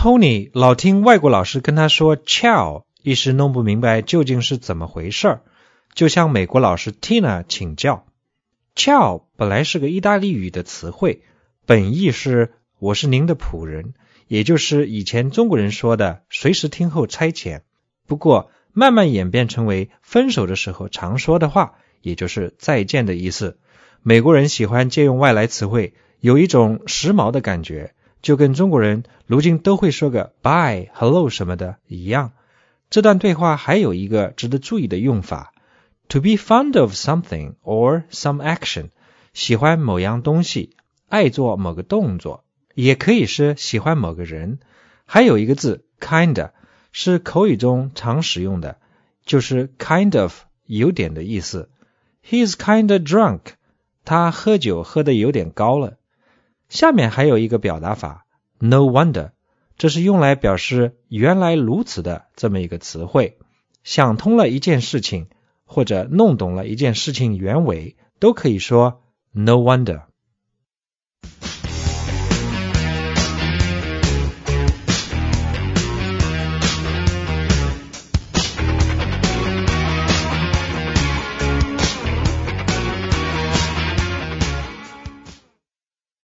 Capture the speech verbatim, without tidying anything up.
Tony 老听外国老师跟他说 ciao， 一时弄不明白究竟是怎么回事，就向美国老师 Tina 请教。ciao 本来是个意大利语的词汇，本意是我是您的仆人，也就是以前中国人说的随时听候差遣，不过慢慢演变成为分手的时候常说的话，也就是再见的意思。美国人喜欢借用外来词汇，有一种时髦的感觉，就跟中国人如今都会说个 bye、hello 什么的一样。这段对话还有一个值得注意的用法， to be fond of something or some action， 喜欢某样东西，爱做某个动作，也可以是喜欢某个人。还有一个字 kinda 是口语中常使用的，就是 kind of 有点的意思。 He's kinda drunk， 他喝酒喝得有点高了。下面还有一个表达法 no wonder， 这是用来表示原来如此的这么一个词汇，想通了一件事情或者弄懂了一件事情原委都可以说 no wonder。